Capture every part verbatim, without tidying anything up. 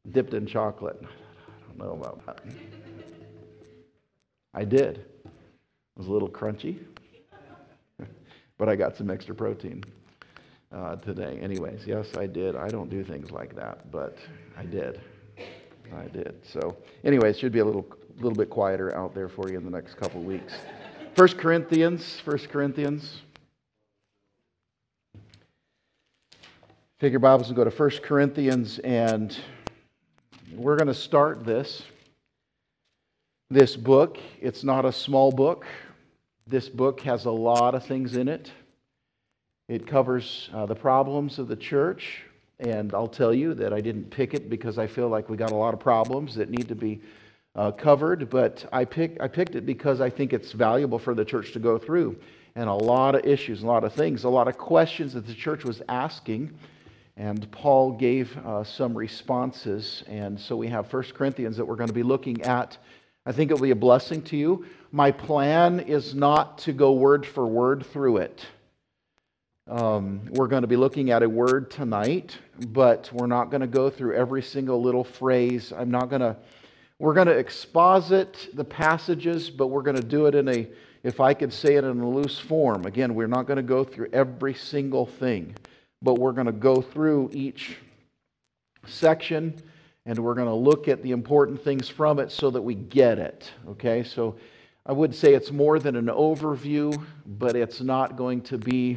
dipped in chocolate. I don't know about that. I did. It was a little crunchy, but I got some extra protein uh, today. Anyways, yes, I did. I don't do things like that, but I did. I did. So, anyways, should be a little little bit quieter out there for you in the next couple weeks. First Corinthians, First Corinthians. Take your Bibles and go to First Corinthians, and we're going to start this. This book, it's not a small book. This book has a lot of things in it. It covers uh, the problems of the church, and I'll tell you that I didn't pick it because I feel like we got a lot of problems that need to be uh, covered, but I, pick, I picked it because I think it's valuable for the church to go through, and a lot of issues, a lot of things, a lot of questions that the church was asking, and Paul gave uh, some responses, and so we have First Corinthians that we're going to be looking at. I think it will be a blessing to you. My plan is not to go word for word through it. Um, we're going to be looking at a word tonight, but we're not going to go through every single little phrase. I'm not going to, we're going to exposit the passages, but we're going to do it in a, if I could say it in a loose form. Again, we're not going to go through every single thing, but we're going to go through each section, and we're going to look at the important things from it so that we get it. Okay, so I would say it's more than an overview, but it's not going to be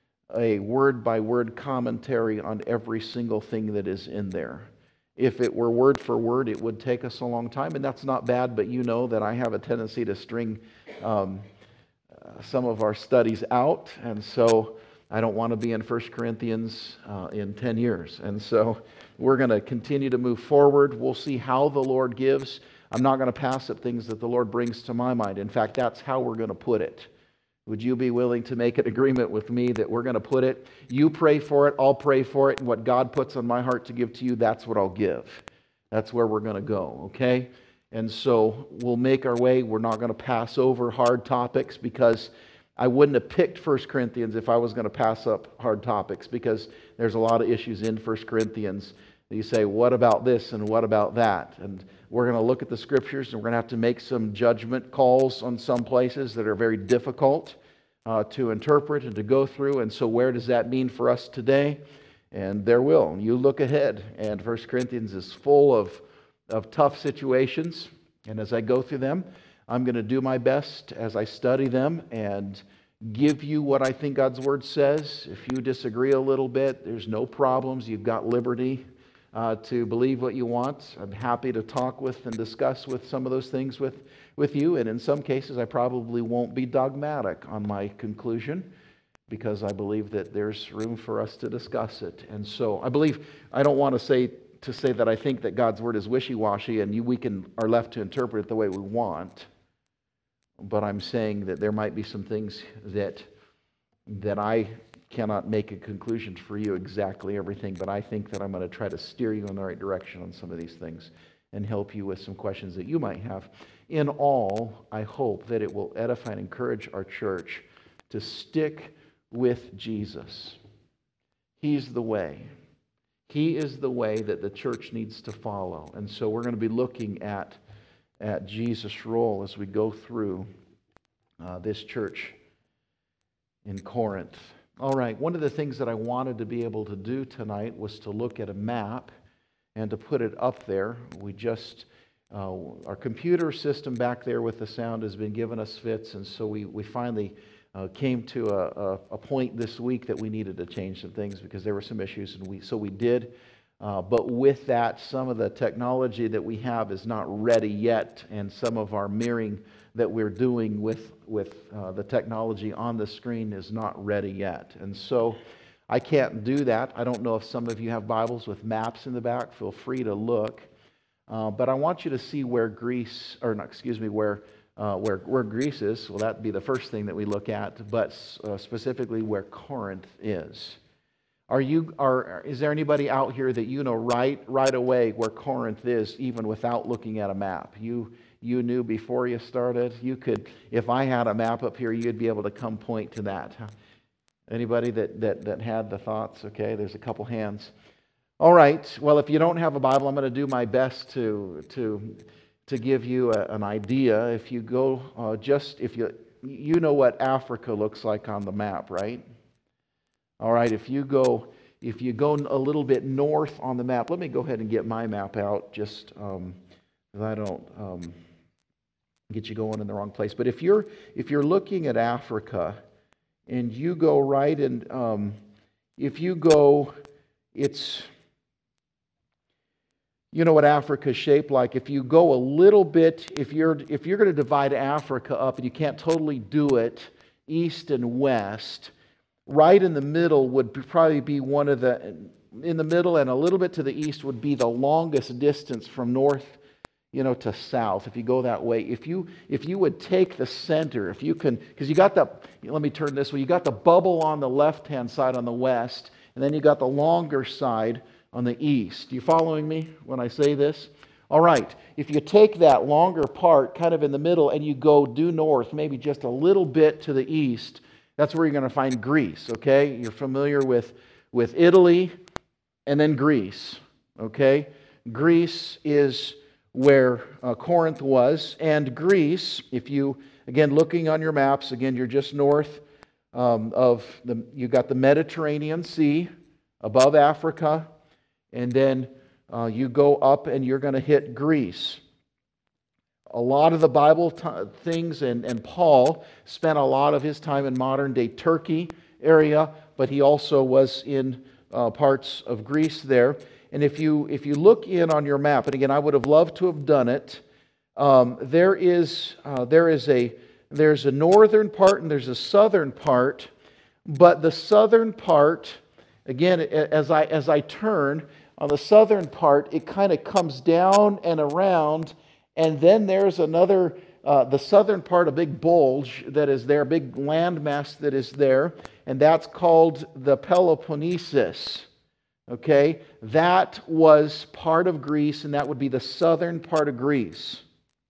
a word-by-word commentary on every single thing that is in there. If it were word for word, it would take us a long time, and that's not bad, but you know that I have a tendency to string um, uh, some of our studies out, and so I don't want to be in First Corinthians uh, in ten years. And so we're going to continue to move forward. We'll see how the Lord gives. I'm not going to pass up things that the Lord brings to my mind. In fact, that's how we're going to put it. Would you be willing to make an agreement with me that we're going to put it? You pray for it, I'll pray for it, and what God puts on my heart to give to you, that's what I'll give. That's where we're going to go, okay? And so we'll make our way. We're not going to pass over hard topics because I wouldn't have picked First Corinthians if I was going to pass up hard topics, because there's a lot of issues in First Corinthians. You say, what about this and what about that? And we're going to look at the Scriptures, and we're going to have to make some judgment calls on some places that are very difficult uh, to interpret and to go through. And so where does that mean for us today? And there will. You look ahead, and First Corinthians is full of, of tough situations. And as I go through them, I'm going to do my best as I study them and give you what I think God's Word says. If you disagree a little bit, there's no problems. You've got liberty uh, to believe what you want. I'm happy to talk with and discuss with some of those things with, with you. And in some cases, I probably won't be dogmatic on my conclusion, because I believe that there's room for us to discuss it. And so I believe, I don't want to say to say that I think that God's Word is wishy-washy and you, we can are left to interpret it the way we want. But I'm saying that there might be some things that that I cannot make a conclusion for you exactly everything, but I think that I'm going to try to steer you in the right direction on some of these things and help you with some questions that you might have. In all, I hope that it will edify and encourage our church to stick with Jesus. He's the way. He is the way that the church needs to follow. And so we're going to be looking at at Jesus' role as we go through uh, this church in Corinth. All right, one of the things that I wanted to be able to do tonight was to look at a map and to put it up there. We just, uh, our computer system back there with the sound has been giving us fits, and so we, we finally uh, came to a, a, a point this week that we needed to change some things because there were some issues, and we so we did. Uh, but with that, some of the technology that we have is not ready yet, and some of our mirroring that we're doing with, with uh, the technology on the screen is not ready yet. And so I can't do that. I don't know if some of you have Bibles with maps in the back. Feel free to look. Uh, but I want you to see where Greece, or not, excuse me, where uh, where where Greece is. Well, that'd be the first thing that we look at, but uh, specifically where Corinth is. Are you? Are is there anybody out here that you know right right away where Corinth is, even without looking at a map? You you knew before you started. You could, if I had a map up here, you'd be able to come point to that. Anybody that that that had the thoughts? Okay, there's a couple hands. All right. Well, if you don't have a Bible, I'm going to do my best to to to give you a, an idea. If you go uh, just if you you know what Africa looks like on the map, right? All right. If you go if you go a little bit north on the map, let me go ahead and get my map out, just um, because I don't um, get you going in the wrong place. But if you're if you're looking at Africa, and you go right and um, if you go, it's you know what Africa's shaped like. If you go a little bit, if you're if you're going to divide Africa up, and you can't totally do it east and west, right in the middle would probably be one of the in the middle, and a little bit to the east would be the longest distance from north, you know, to south. If you go that way, if you if you would take the center, if you can, because you got the let me turn this way. You got the bubble on the left-hand side on the west, and then you got the longer side on the east. You following me when I say this? All right. If you take that longer part kind of in the middle and you go due north, maybe just a little bit to the east, that's where you're going to find Greece, okay? You're familiar with, with Italy and then Greece, okay? Greece is where uh, Corinth was, and Greece, if you, again, looking on your maps, again, you're just north um, of, the. you got the Mediterranean Sea above Africa, and then uh, you go up and you're going to hit Greece. A lot of the Bible t- things, and, and Paul spent a lot of his time in modern-day Turkey area, but he also was in uh, parts of Greece there. And if you if you look in on your map, and again, I would have loved to have done it. Um, there is uh, there is a there's a northern part and there's a southern part, but the southern part, again, as I as I turn on the southern part, it kind of comes down and around, and then there's another, uh, the southern part, a big bulge that is there, a big landmass that is there, and that's called the Peloponnesus. Okay, that was part of Greece, and that would be the southern part of Greece.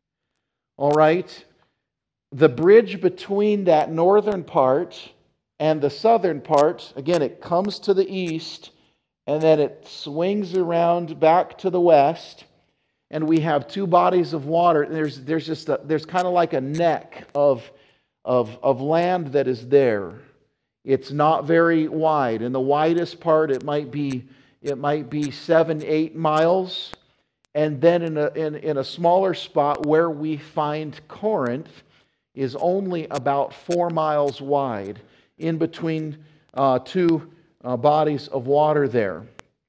All right, the bridge between that northern part and the southern part, again, it comes to the east, and then it swings around back to the west, and we have two bodies of water. There's there's just a, there's kind of like a neck of of of land that is there. It's not very wide. In the widest part, it might be it might be seven, eight miles, and then in a in, in a smaller spot where we find Corinth is only about four miles wide, in between uh, two uh, bodies of water there.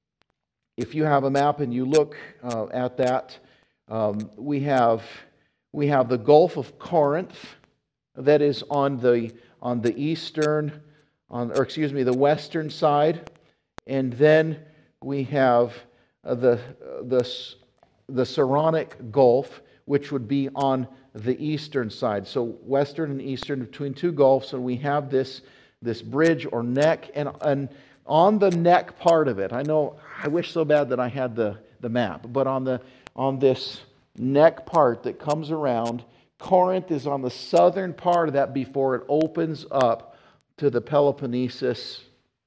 If you have a map and you look uh, at that, um, we have we have the Gulf of Corinth that is on the on the eastern, on or excuse me, the western side, and then we have uh, the the the Saronic Gulf, which would be on the eastern side. So western and eastern, between two gulfs, and we have this this bridge or neck, and and on the neck part of it, I know I wish so bad that I had the the map, but on the on this neck part that comes around, Corinth is on the southern part of that before it opens up to the Peloponnesus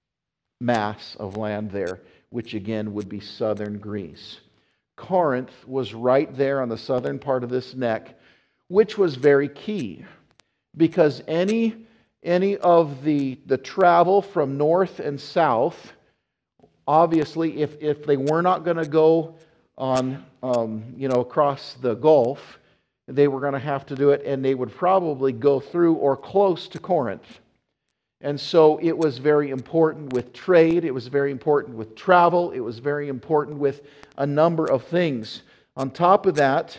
mass of land there, which again would be southern Greece. Corinth was right there on the southern part of this neck, which was very key, because any any of the, the travel from north and south, obviously, if, if they were not going to go on, um, you know, across the Gulf, they were going to have to do it, and they would probably go through or close to Corinth. And so it was very important with trade, it was very important with travel, it was very important with a number of things. On top of that,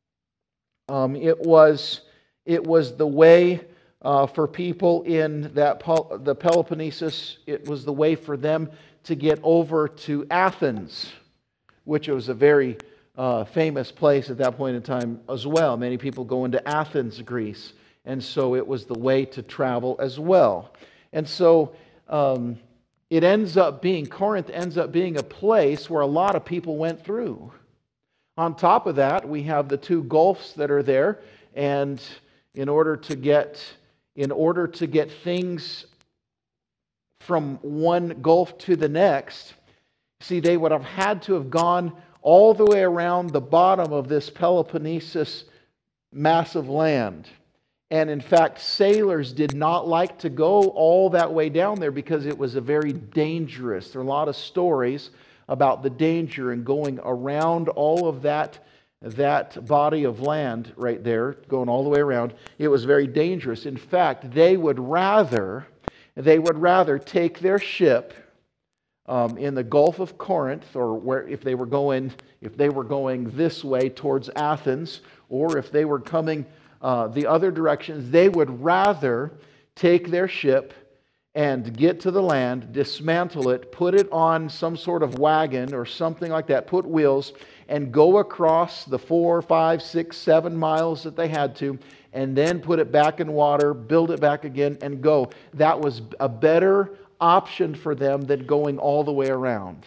um, it was it was the way uh, for people in that the Peloponnesus. It was the way for them to get over to Athens, which was a very uh, famous place at that point in time as well. Many people go into Athens, Greece, and so it was the way to travel as well. And so um, it ends up being, Corinth ends up being a place where a lot of people went through. On top of that, we have the two gulfs that are there, and in order to get, in order to get things from one gulf to the next, See, they would have had to have gone all the way around the bottom of this Peloponnesus massive land. And in fact, sailors did not like to go all that way down there because it was a very dangerous. There are a lot of stories about the danger in going around all of that, that body of land right there, going all the way around. It was very dangerous. In fact, they would rather, they would rather take their ship um, in the Gulf of Corinth, or where if they were going, if they were going this way towards Athens, or if they were coming uh, the other directions, they would rather take their ship and get to the land, dismantle it, put it on some sort of wagon or something like that, put wheels, and go across the four, five, six, seven miles that they had to, and then put it back in water, build it back again, and go. That was a better option for them than going all the way around.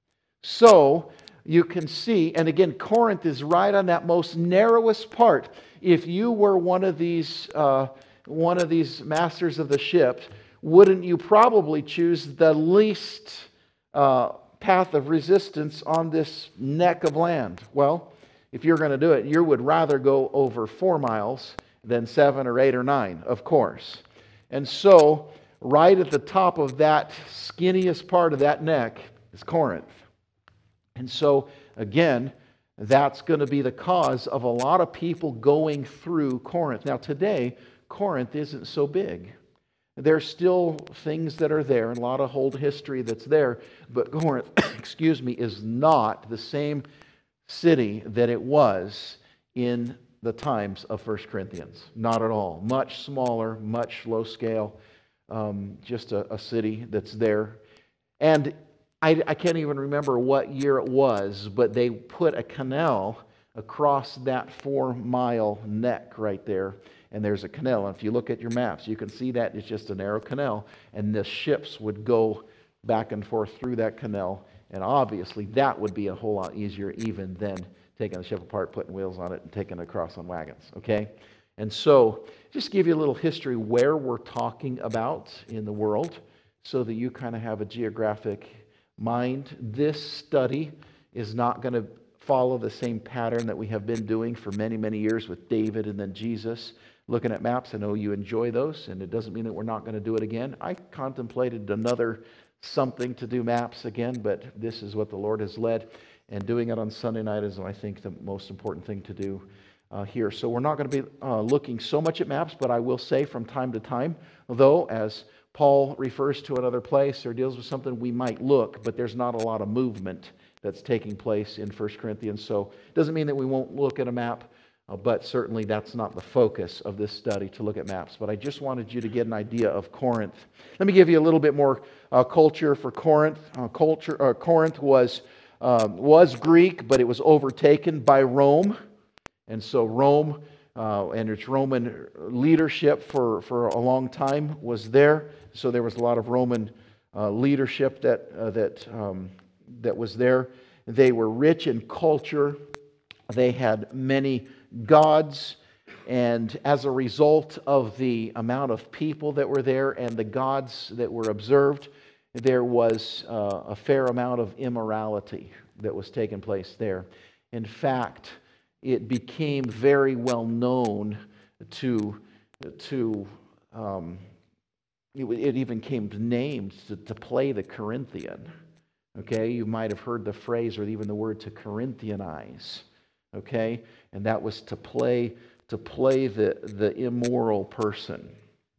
So, you can see, and again, Corinth is right on that most narrowest part. If you were one of these, uh, one of these masters of the ship, wouldn't you probably choose the least uh, path of resistance on this neck of land? Well, if you're going to do it, you would rather go over four miles than seven or eight or nine, of course. And so, right at the top of that skinniest part of that neck is Corinth. And so, again, that's going to be the cause of a lot of people going through Corinth. Now, today, Corinth isn't so big. There's still things that are there, and a lot of old history that's there, but Corinth, excuse me, is not the same city that it was in the times of First Corinthians. Not at all. Much smaller, much low scale, um, just a, a city that's there. And I, I can't even remember what year it was, but they put a canal across that four-mile neck right there. And there's a canal. And if you look at your maps, you can see that it's just a narrow canal. And the ships would go back and forth through that canal. And obviously, that would be a whole lot easier even than taking the ship apart, putting wheels on it, and taking it across on wagons. Okay? And so, just give you a little history where we're talking about in the world so that you kind of have a geographic mind. This study is not going to follow the same pattern that we have been doing for many, many years with David and then Jesus. Looking at maps, I know you enjoy those, and it doesn't mean that we're not going to do it again. I contemplated another something to do maps again, but this is what the Lord has led, and doing it on Sunday night is, I think, the most important thing to do uh, here. So we're not going to be uh, looking so much at maps, but I will say from time to time, though, as Paul refers to another place or deals with something, we might look, but there's not a lot of movement that's taking place in First Corinthians. So it doesn't mean that we won't look at a map, uh, but certainly that's not the focus of this study, to look at maps. But I just wanted you to get an idea of Corinth. Let me give you a little bit more uh, culture for Corinth. Uh, culture uh, Corinth was, um, was Greek, but it was overtaken by Rome. And so Rome uh, and its Roman leadership for, for a long time was there. So there was a lot of Roman uh, leadership that, uh, that, um, that was there. They were rich in culture. They had many gods. And as a result of the amount of people that were there and the gods that were observed, there was uh, a fair amount of immorality that was taking place there. In fact, it became very well known to, to um, it, it even came named to, to play the Corinthian. Okay, you might have heard the phrase or even the word to Corinthianize. Okay, and that was to play to play the, the immoral person.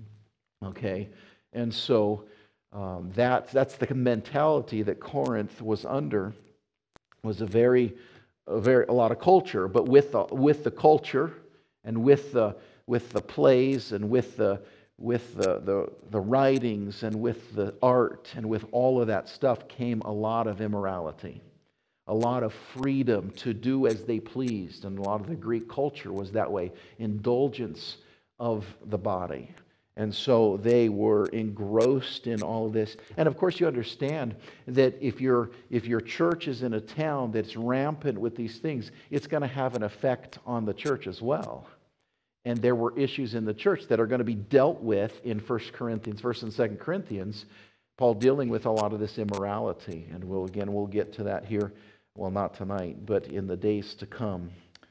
Okay, and so um, that that's the mentality that Corinth was under. Was a very a very a lot of culture, but with the, with the culture and with the with the plays and with the with the, the the writings and with the art and with all of that stuff came a lot of immorality, a lot of freedom to do as they pleased, and a lot of the Greek culture was that way, indulgence of the body. And so they were engrossed in all of this. And of course you understand that if your if your church is in a town that's rampant with these things, it's going to have an effect on the church as well. And there were issues in the church that are going to be dealt with in First Corinthians, First and Second Corinthians, Paul dealing with a lot of this immorality. And we'll again, we'll get to that here, well, not tonight, but in the days to come.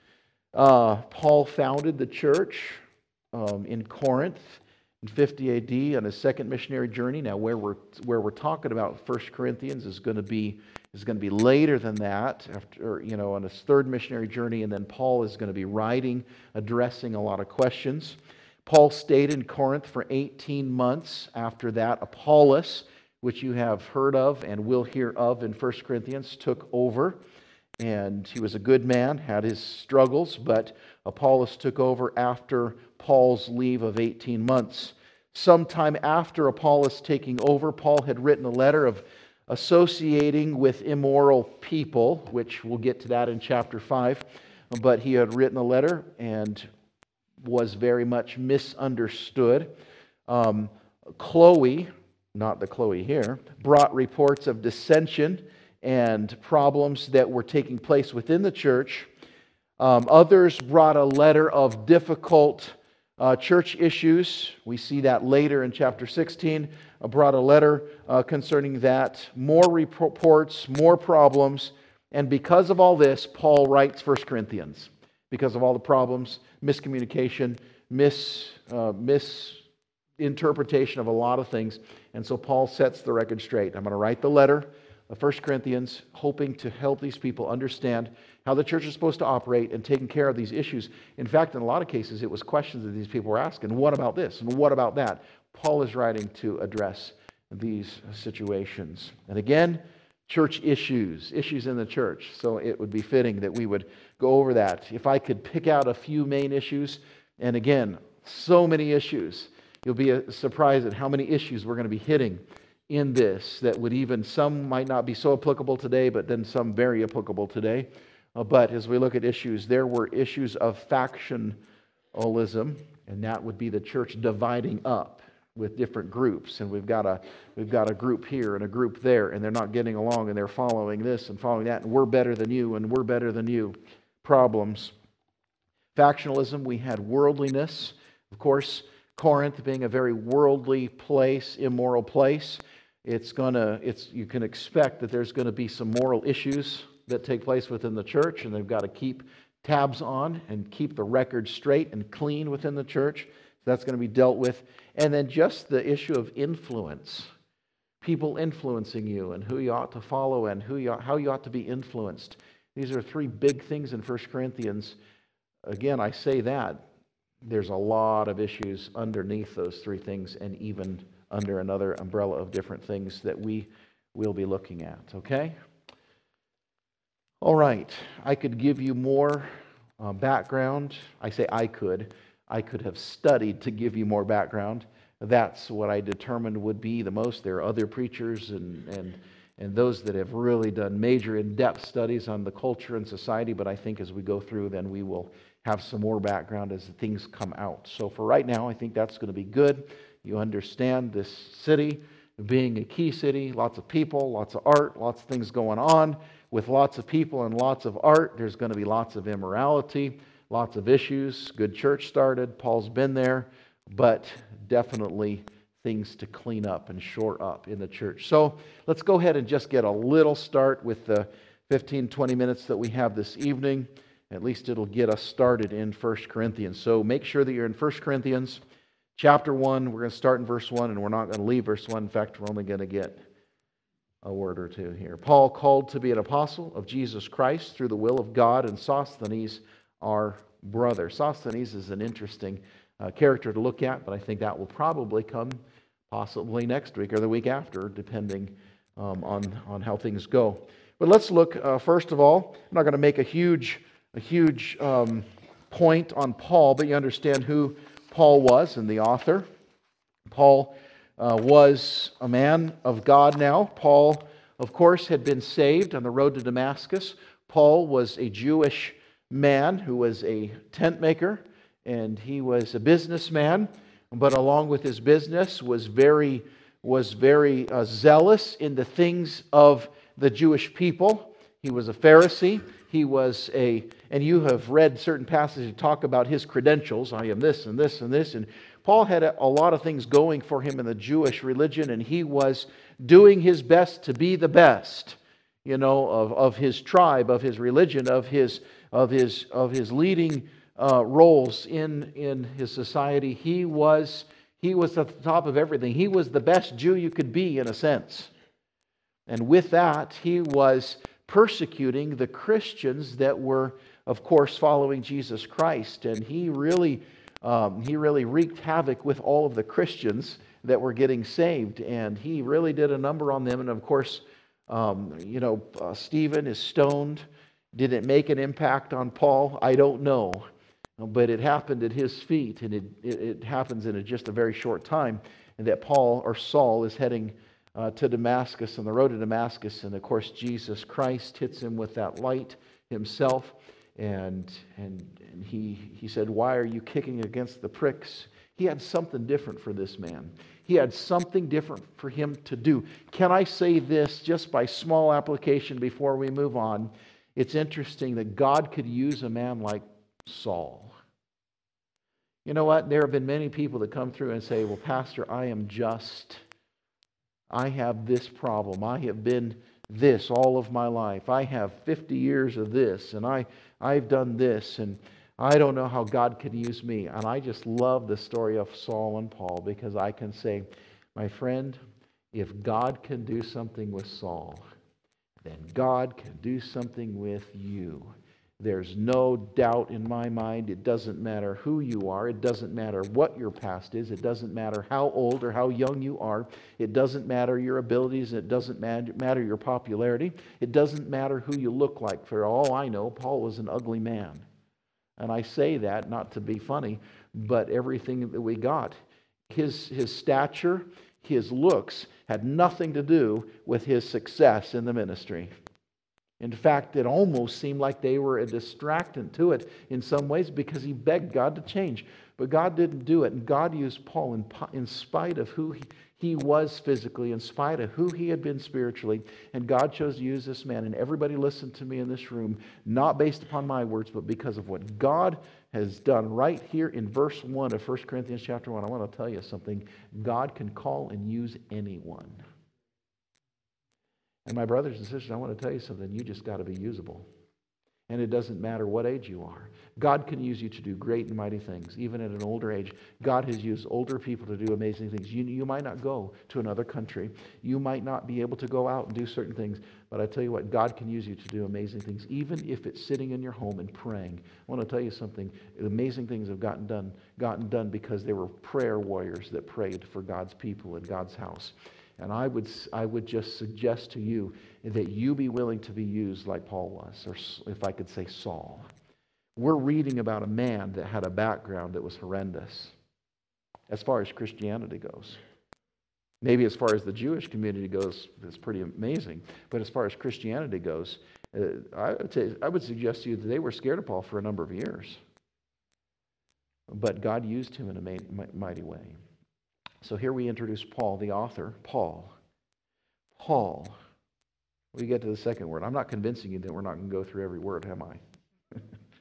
Uh, Paul founded the church um, in Corinth in fifty A D on his second missionary journey. Now, where we're where we're talking about First Corinthians is going to be is going to be later than that, after you know, on his third missionary journey, and then Paul is going to be writing, addressing a lot of questions. Paul stayed in Corinth for eighteen months. After that, Apollos, which you have heard of and will hear of in First Corinthians, took over. And he was a good man, had his struggles, but Apollos took over after Paul's leave of eighteen months. Sometime after Apollos taking over, Paul had written a letter of associating with immoral people, which we'll get to that in chapter five. But he had written a letter and was very much misunderstood. Um, Chloe, not the Chloe here, brought reports of dissension and problems that were taking place within the church. Um, others brought a letter of difficult uh, church issues. We see that later in chapter sixteen. Uh, brought a letter uh, concerning that. More reports, more problems. And because of all this, Paul writes First Corinthians. Because of all the problems, miscommunication, mis, uh, misinterpretation of a lot of things. And so Paul sets the record straight. I'm going to write the letter of First Corinthians, hoping to help these people understand how the church is supposed to operate and taking care of these issues. In fact, in a lot of cases, it was questions that these people were asking. What about this? And what about that? Paul is writing to address these situations. And again, church issues, issues in the church. So it would be fitting that we would go over that. If I could pick out a few main issues, and again, so many issues, you'll be surprised at how many issues we're going to be hitting in this that would even, some might not be so applicable today, but then some very applicable today. Uh, but as we look at issues, there were issues of factionalism, and that would be the church dividing up with different groups. And we've got a we've got a group here and a group there, and they're not getting along, and they're following this and following that, and we're better than you, and we're better than you. Problems. Factionalism, we had worldliness. Of course, Corinth being a very worldly place, immoral place, it's gonna it's you can expect that there's going to be some moral issues that take place within the church, and they've got to keep tabs on and keep the record straight and clean within the church. So that's going to be dealt with. And then just the issue of influence. People influencing you and who you ought to follow and who you ought, how you ought to be influenced. These are three big things in First Corinthians. Again, I say that. There's a lot of issues underneath those three things, and even under another umbrella of different things that we will be looking at. Okay? All right. I could give you more uh, background. I say I could. I could have studied to give you more background. That's what I determined would be the most. There are other preachers and and and those that have really done major in-depth studies on the culture and society, but I think as we go through, then we will have some more background as things come out. So for right now, I think that's going to be good. You understand this city being a key city, lots of people, lots of art, lots of things going on. With lots of people and lots of art, there's going to be lots of immorality, lots of issues. Good church started. Paul's been there, but definitely things to clean up and shore up in the church. So let's go ahead and just get a little start with the fifteen, twenty minutes that we have this evening. At least it'll get us started in First Corinthians. So make sure that you're in First Corinthians chapter one. We're going to start in verse one, and we're not going to leave verse one. In fact, we're only going to get a word or two here. Paul, called to be an apostle of Jesus Christ through the will of God, and Sosthenes, our brother. Sosthenes is an interesting uh, character to look at, but I think that will probably come possibly next week or the week after, depending um, on, on how things go. But let's look, uh, first of all, I'm not going to make a huge, a huge um, point on Paul, but you understand who Paul was and the author. Paul uh, was a man of God now. Paul, of course, had been saved on the road to Damascus. Paul was a Jewish man who was a tent maker, and he was a businessman, but along with his business was very was very uh, zealous in the things of the Jewish people. He was a Pharisee. He was a, and you have read certain passages that talk about his credentials. I am this and this and this, and Paul had a, a lot of things going for him in the Jewish religion, and he was doing his best to be the best, you know, of, of his tribe, of his religion, of his of his of his leading uh, roles in in his society. He was he was at the top of everything. He was the best Jew you could be, in a sense. And with that, he was persecuting the Christians that were, of course, following Jesus Christ. And he really, um, he really wreaked havoc with all of the Christians that were getting saved. And he really did a number on them. And of course, um, you know, uh, Stephen is stoned. Did it make an impact on Paul? I don't know. But it happened at his feet. And it, it, it happens in a, just a very short time. And that Paul, or Saul, is heading Uh, to Damascus, on the road to Damascus, and of course Jesus Christ hits him with that light himself, and and, and he he said, "Why are you kicking against the pricks?" He had something different for this man. He had something different for him to do. Can I say this just by small application before we move on? It's interesting that God could use a man like Saul. You know what? There have been many people that come through and say, "Well, Pastor, I am just... I have this problem. I have been this all of my life. I have fifty years of this, and I, I've done this, and I don't know how God can use me." And I just love the story of Saul and Paul, because I can say, my friend, if God can do something with Saul, then God can do something with you. There's no doubt in my mind. It doesn't matter who you are. It doesn't matter what your past is. It doesn't matter how old or how young you are. It doesn't matter your abilities. It doesn't matter your popularity. It doesn't matter who you look like. For all I know, Paul was an ugly man. And I say that not to be funny, but everything that we got, his, his stature, his looks, had nothing to do with his success in the ministry. In fact, it almost seemed like they were a distractant to it in some ways, because he begged God to change. But God didn't do it. And God used Paul in, in spite of who he, he was physically, in spite of who he had been spiritually. And God chose to use this man. And everybody listened to me in this room, not based upon my words, but because of what God has done right here in verse one of First Corinthians chapter one. I want to tell you something. God can call and use anyone. And my brothers and sisters, I want to tell you something. You just got to be usable. And it doesn't matter what age you are. God can use you to do great and mighty things, even at an older age. God has used older people to do amazing things. You, you might not go to another country. You might not be able to go out and do certain things. But I tell you what, God can use you to do amazing things, even if it's sitting in your home and praying. I want to tell you something. Amazing things have gotten done, gotten done because there were prayer warriors that prayed for God's people in God's house. And I would I would just suggest to you that you be willing to be used like Paul was, or if I could say Saul. We're reading about a man that had a background that was horrendous as far as Christianity goes. Maybe as far as the Jewish community goes, it's pretty amazing. But as far as Christianity goes, uh, I would say, I would suggest to you that they were scared of Paul for a number of years. But God used him in a mighty way. So here we introduce Paul, the author, Paul. Paul. We get to the second word. I'm not convincing you that we're not going to go through every word, am I?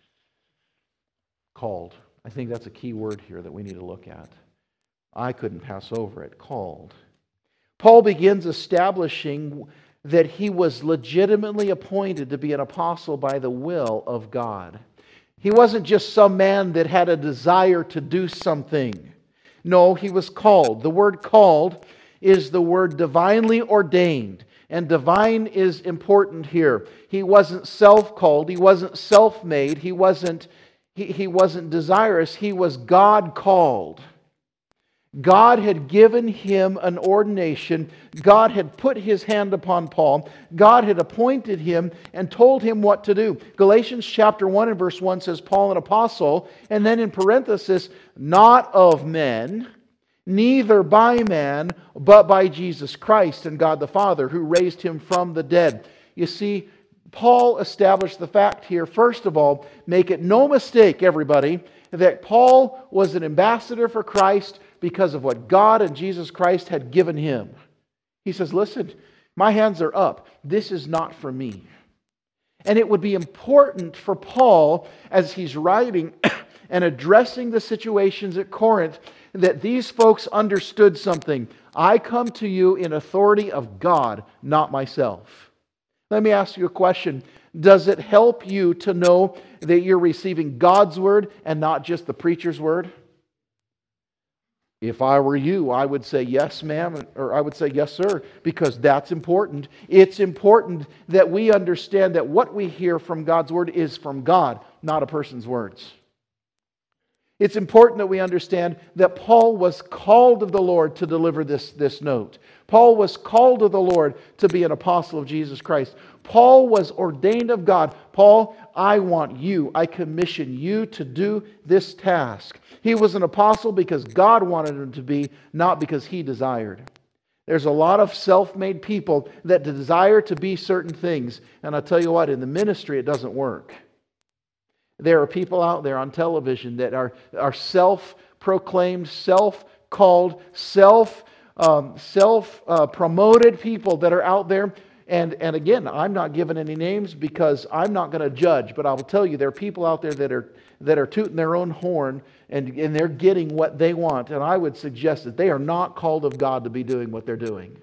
Called. I think that's a key word here that we need to look at. I couldn't pass over it. Called. Paul begins establishing that he was legitimately appointed to be an apostle by the will of God. He wasn't just some man that had a desire to do something. No, he was called. The word called is the word divinely ordained. And divine is important here. He wasn't self-called. He wasn't self-made. He wasn't, he, he wasn't desirous. He was God-called. God had given him an ordination. God had put his hand upon Paul. God had appointed him and told him what to do. Galatians chapter one and verse one says, Paul an apostle, and then in parenthesis, not of men, neither by man, but by Jesus Christ and God the Father, who raised him from the dead. You see, Paul established the fact here, first of all, make it no mistake, everybody, that Paul was an ambassador for Christ because of what God and Jesus Christ had given him. He says, listen, my hands are up. This is not for me. And it would be important for Paul, as he's writing and addressing the situations at Corinth, that these folks understood something. I come to you in authority of God, not myself. Let me ask you a question. Does it help you to know that you're receiving God's word and not just the preacher's word? If I were you, I would say yes, ma'am, or I would say yes, sir, because that's important. It's important that we understand that what we hear from God's word is from God, not a person's words. It's important that we understand that Paul was called of the Lord to deliver this, this note. Paul was called of the Lord to be an apostle of Jesus Christ. Paul was ordained of God. Paul, I want you, I commission you to do this task. He was an apostle because God wanted him to be, not because he desired. There's a lot of self-made people that desire to be certain things. And I'll tell you what, in the ministry it doesn't work. There are people out there on television that are, are self-proclaimed, self-called, self, um, self-promoted people that are out there. And, and again, I'm not giving any names because I'm not going to judge. But I will tell you, there are people out there that are, that are tooting their own horn and, and they're getting what they want. And I would suggest that they are not called of God to be doing what they're doing.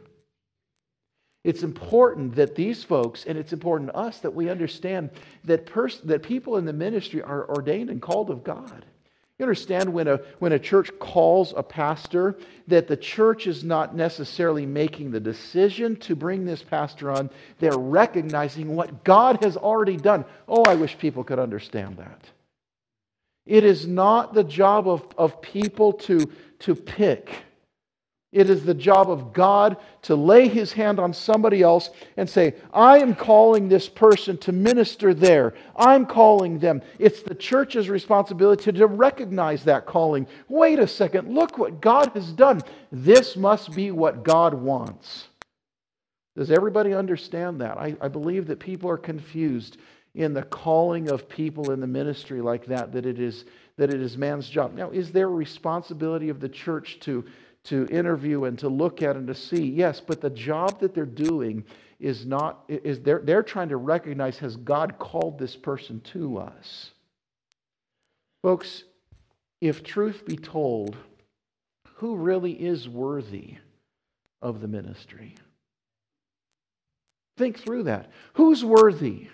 It's important that these folks, and it's important to us, that we understand that pers- that people in the ministry are ordained and called of God. You understand when a, when a church calls a pastor, that the church is not necessarily making the decision to bring this pastor on. They're recognizing what God has already done. Oh, I wish people could understand that. It is not the job of, of people to, to pick. It is the job of God to lay His hand on somebody else and say, I am calling this person to minister there. I'm calling them. It's the church's responsibility to recognize that calling. Wait a second, look what God has done. This must be what God wants. Does everybody understand that? I, I believe that people are confused in the calling of people in the ministry like that, that it is, that it is man's job. Now, is there a responsibility of the church to to interview and to look at and to see? Yes, but the job that they're doing is not, is they're, they're trying to recognize, has God called this person to us? Folks, if truth be told, who really is worthy of the ministry? Think through that. Who's worthy?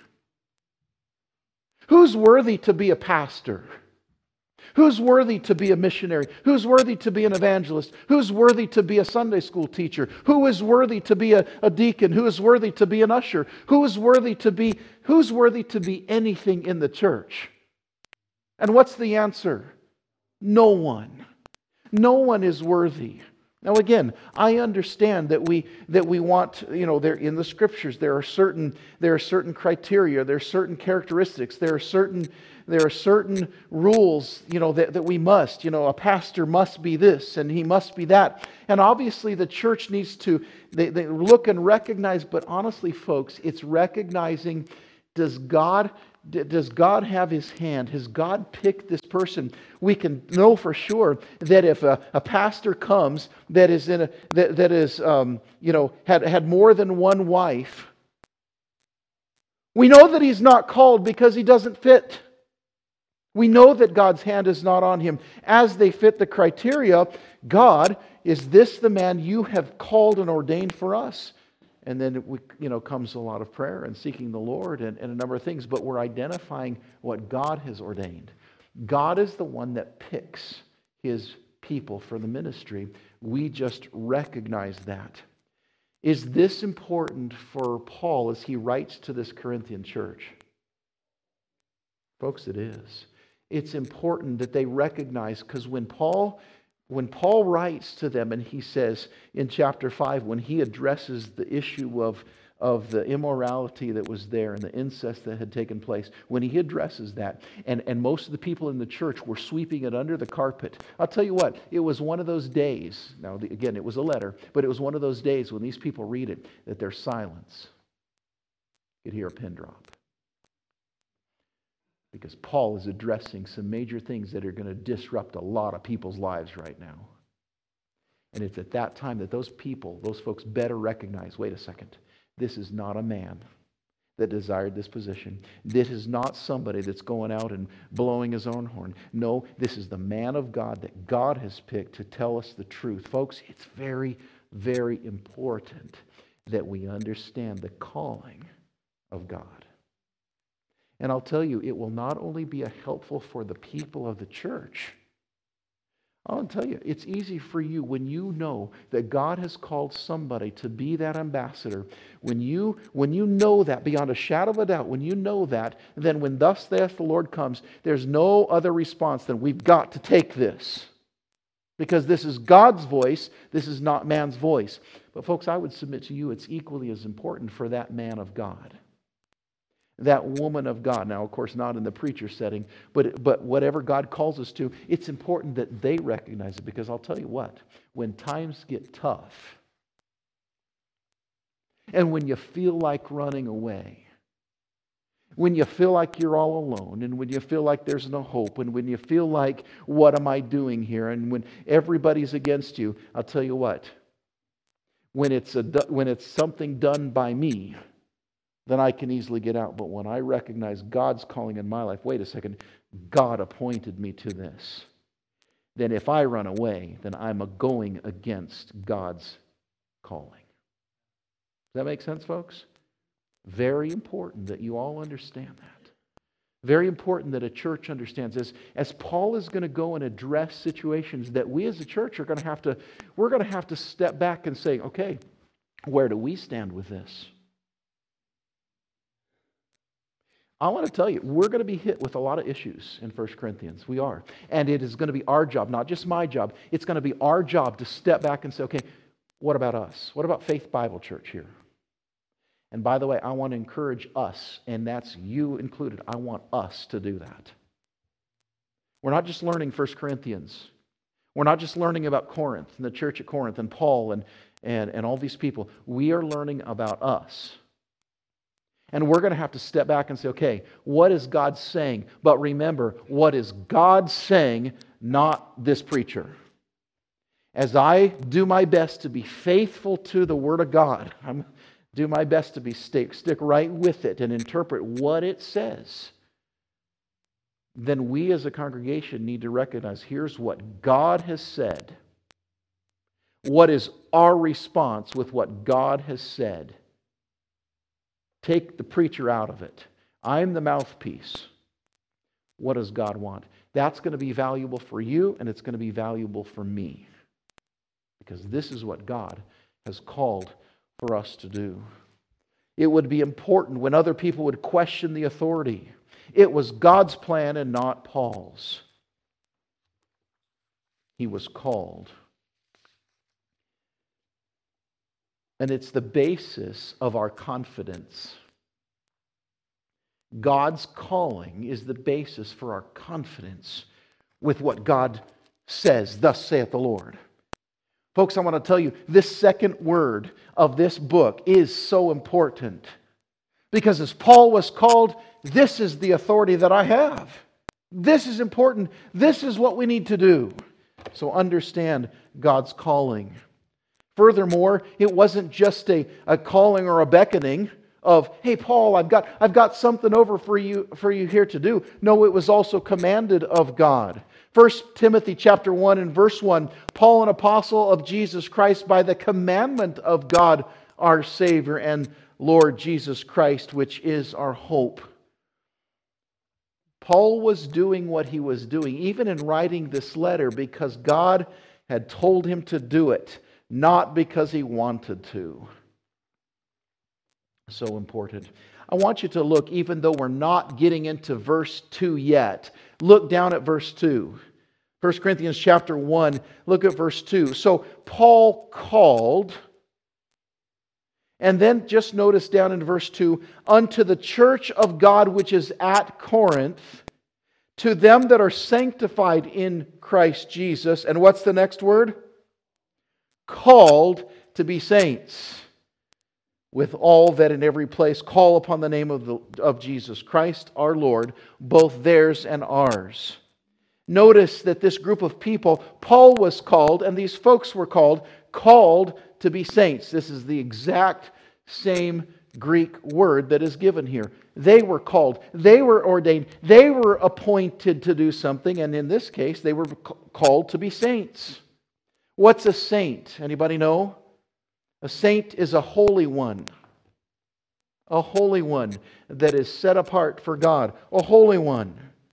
Who's worthy to be a pastor? Who's worthy to be a missionary? Who's worthy to be an evangelist? Who's worthy to be a Sunday school teacher? Who is worthy to be a, a deacon? Who is worthy to be an usher? Who is worthy to be, who's worthy to be anything in the church? And what's the answer? No one. No one is worthy. Now again, I understand that we that we want, you know, there in the scriptures there are certain there are certain criteria, there are certain characteristics, there are certain there are certain rules, you know, that, that we must, you know, a pastor must be this and he must be that. And obviously the church needs to they, they look and recognize, but honestly, folks, it's recognizing, does God Does God have His hand? Has God picked this person? We can know for sure that if a, a pastor comes that is in a that, that is um, you know had had more than one wife, we know that he's not called because he doesn't fit. We know that God's hand is not on him. As they fit the criteria, God, is this the man you have called and ordained for us? And then, we, you know, comes a lot of prayer and seeking the Lord and, and a number of things. But we're identifying what God has ordained. God is the one that picks His people for the ministry. We just recognize that. Is this important for Paul as he writes to this Corinthian church? Folks, it is. It's important that they recognize, because when Paul... When Paul writes to them and he says in chapter five, when he addresses the issue of, of the immorality that was there and the incest that had taken place, when he addresses that, and, and most of the people in the church were sweeping it under the carpet, I'll tell you what, it was one of those days, now again, it was a letter, but it was one of those days when these people read it, that there's silence. You could hear a pin drop. Because Paul is addressing some major things that are going to disrupt a lot of people's lives right now. And it's at that time that those people, those folks better recognize, wait a second, this is not a man. that desired this position. This is not somebody that's going out and blowing his own horn. No, this is the man of God that God has picked to tell us the truth. Folks, it's very, very important that we understand the calling of God. And I'll tell you, it will not only be a helpful for the people of the church. I'll tell you, it's easy for you when you know that God has called somebody to be that ambassador. When you, when you know that beyond a shadow of a doubt, when you know that, then when thus saith the Lord comes, there's no other response than we've got to take this. Because this is God's voice, this is not man's voice. But folks, I would submit to you, it's equally as important for that man of God, that woman of God. Now, of course, not in the preacher setting, but, but whatever God calls us to, it's important that they recognize it. Because I'll tell you what, when times get tough, and when you feel like running away, when you feel like you're all alone, and when you feel like there's no hope, and when you feel like, what am I doing here? And when everybody's against you, I'll tell you what, when it's, a, when it's something done by me, then I can easily get out. But when I recognize God's calling in my life, wait a second, God appointed me to this. Then if I run away, then I'm a going against God's calling. Does that make sense, folks? Very important that you all understand that. Very important that a church understands this. As Paul is going to go and address situations that we as a church are going to have to, we're going to have to step back and say, okay, where do we stand with this? I want to tell you, we're going to be hit with a lot of issues in First Corinthians. We are. And it is going to be our job, not just my job. It's going to be our job to step back and say, okay, what about us? What about Faith Bible Church here? And by the way, I want to encourage us, and that's you included. I want us to do that. We're not just learning First Corinthians. We're not just learning about Corinth and the church at Corinth and Paul and, and, and all these people. We are learning about us. And we're going to have to step back and say, okay, what is God saying? But remember, what is God saying, not this preacher? As I do my best to be faithful to the Word of God, I'm do my best to be stick, stick right with it and interpret what it says, then we as a congregation need to recognize here's what God has said. What is our response with what God has said? Take the preacher out of it. I'm the mouthpiece. What does God want? That's going to be valuable for you, and it's going to be valuable for me. Because this is what God has called for us to do. It would be important when other people would question the authority. It was God's plan and not Paul's. He was called. And it's the basis of our confidence. God's calling is the basis for our confidence with what God says, thus saith the Lord. Folks, I want to tell you, this second word of this book is so important. Because as Paul was called, this is the authority that I have. This is important. This is what we need to do. So understand God's calling. Furthermore, it wasn't just a, a calling or a beckoning of, hey, Paul, I've got, I've got something over for you, for you here to do. No, it was also commanded of God. First Timothy chapter one and verse one, Paul, an apostle of Jesus Christ, by the commandment of God, our Savior and Lord Jesus Christ, which is our hope. Paul was doing what he was doing, even in writing this letter, because God had told him to do it, not because he wanted to. So important. I want you to look, even though we're not getting into verse two yet, look down at verse two. First Corinthians chapter one, look at verse two. So Paul called, and then just notice down in verse two, unto the church of God which is at Corinth, to them that are sanctified in Christ Jesus. And what's the next word? Called to be saints. With all that in every place call upon the name of, the, of Jesus Christ our Lord, both theirs and ours. Notice that this group of people, Paul was called, and these folks were called, called to be saints. This is the exact same Greek word that is given here. They were called, they were ordained, they were appointed to do something, and in this case, they were called to be saints. What's a saint? Anybody know? A saint is a holy one. A holy one that is set apart for God. A holy one.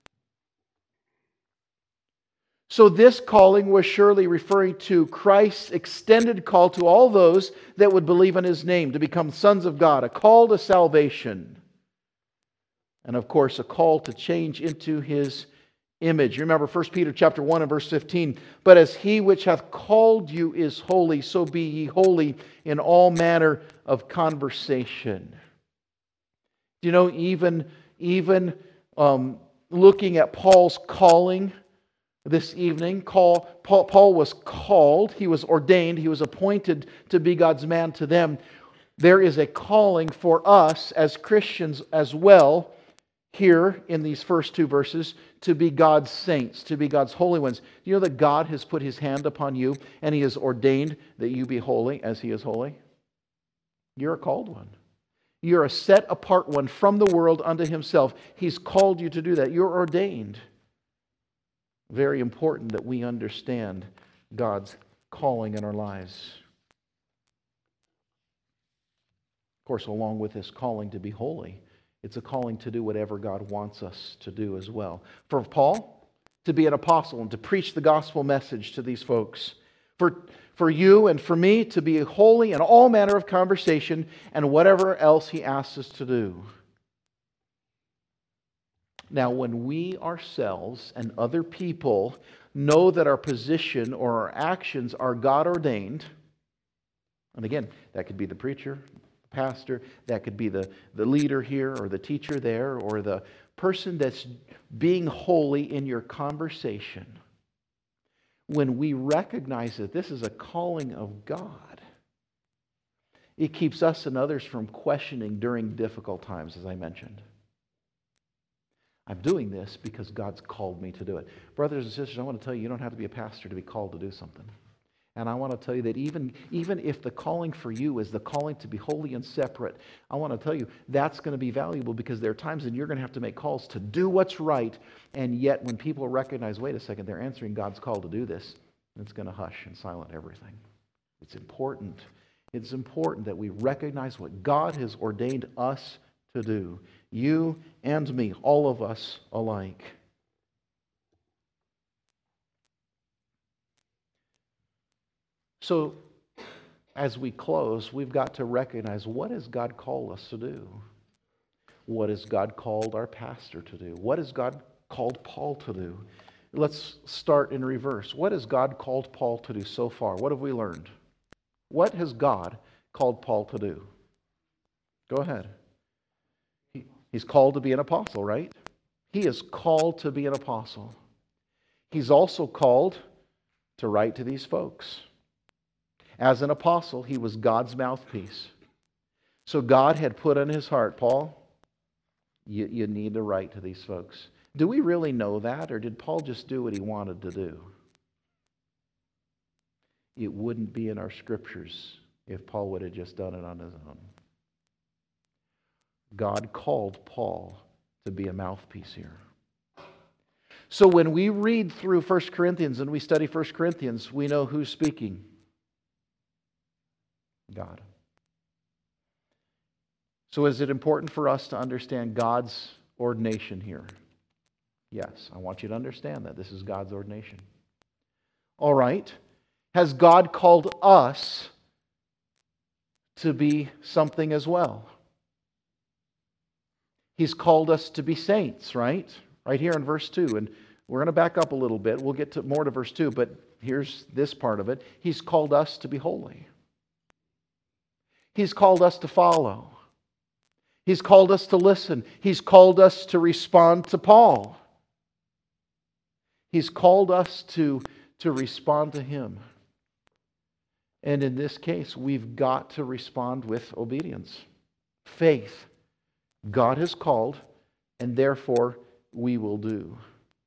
So this calling was surely referring to Christ's extended call to all those that would believe in His name to become sons of God, a call to salvation. And of course, a call to change into His image. You remember First Peter chapter one and verse fifteen. But as He which hath called you is holy, so be ye holy in all manner of conversation. Do you know, even, even um, looking at Paul's calling this evening, Paul, Paul, Paul was called, he was ordained, he was appointed to be God's man to them. There is a calling for us as Christians as well, here in these first two verses, to be God's saints, to be God's holy ones. You know that God has put His hand upon you and He has ordained that you be holy as He is holy? You're a called one. You're a set apart one from the world unto Himself. He's called you to do that. You're ordained. Very important that we understand God's calling in our lives. Of course, along with this calling to be holy, it's a calling to do whatever God wants us to do as well. For Paul, to be an apostle and to preach the gospel message to these folks. For, for you and for me, to be holy in all manner of conversation and whatever else He asks us to do. Now, when we ourselves and other people know that our position or our actions are God-ordained, and again, that could be the preacher, the pastor, that could be the, the leader here, or the teacher there, or the person that's being holy in your conversation. When we recognize that this is a calling of God, it keeps us and others from questioning during difficult times, as I mentioned. I'm doing this because God's called me to do it. Brothers and sisters, I want to tell you, you don't have to be a pastor to be called to do something. And I want to tell you that even, even if the calling for you is the calling to be holy and separate, I want to tell you that's going to be valuable, because there are times when you're going to have to make calls to do what's right, and yet when people recognize, wait a second, they're answering God's call to do this, it's going to hush and silent everything. It's important. It's important that we recognize what God has ordained us to do. You and me, all of us alike. So, as we close, we've got to recognize, what has God called us to do? What has God called our pastor to do? What has God called Paul to do? Let's start in reverse. What has God called Paul to do so far? What have we learned? What has God called Paul to do? Go ahead. He's called to be an apostle, right? He is called to be an apostle. He's also called to write to these folks. As an apostle, he was God's mouthpiece. So God had put on his heart, Paul, you, you need to write to these folks. Do we really know that, or did Paul just do what he wanted to do? It wouldn't be in our scriptures if Paul would have just done it on his own. God called Paul to be a mouthpiece here. So when we read through First Corinthians and we study First Corinthians, we know who's speaking. God. So is it important for us to understand God's ordination here? Yes, I want you to understand that. This is God's ordination. All right. Has God called us to be something as well? He's called us to be saints, right? Right here in verse two. And we're going to back up a little bit. We'll get to more to verse two, but here's this part of it. He's called us to be holy. He's called us to follow. He's called us to listen. He's called us to respond to Paul. He's called us to, to respond to Him. And in this case, we've got to respond with obedience. Faith. God has called, and therefore we will do.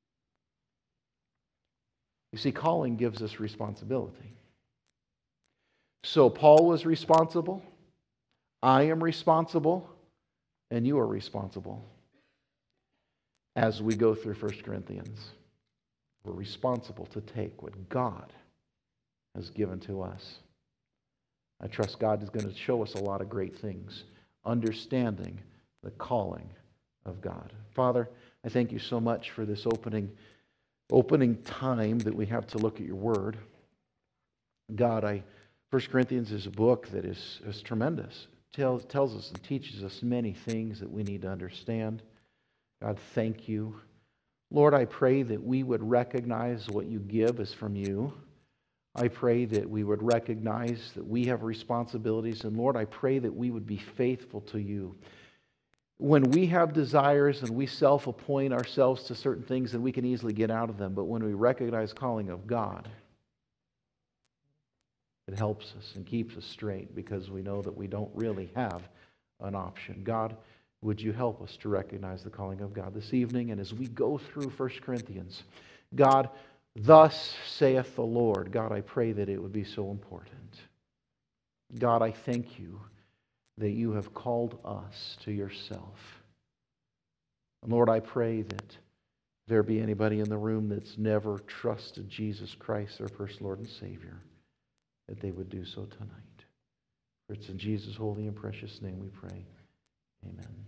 You see, calling gives us responsibility. So Paul was responsible. I am responsible, and you are responsible. As we go through First Corinthians, we're responsible to take what God has given to us. I trust God is going to show us a lot of great things, understanding the calling of God. Father, I thank you so much for this opening, opening time that we have to look at your word. God, I First Corinthians is a book that is, is tremendous. It tells, tells us and teaches us many things that we need to understand. God, thank you. Lord, I pray that we would recognize what you give is from you. I pray that we would recognize that we have responsibilities. And Lord, I pray that we would be faithful to you. When we have desires and we self-appoint ourselves to certain things, then we can easily get out of them. But when we recognize calling of God, it helps us and keeps us straight because we know that we don't really have an option. God, would you help us to recognize the calling of God this evening? And as we go through First Corinthians, God, thus saith the Lord. God, I pray that it would be so important. God, I thank you that you have called us to yourself. And Lord, I pray that there be anybody in the room that's never trusted Jesus Christ, their personal Lord and Savior, that they would do so tonight. For it's in Jesus' holy and precious name we pray. Amen.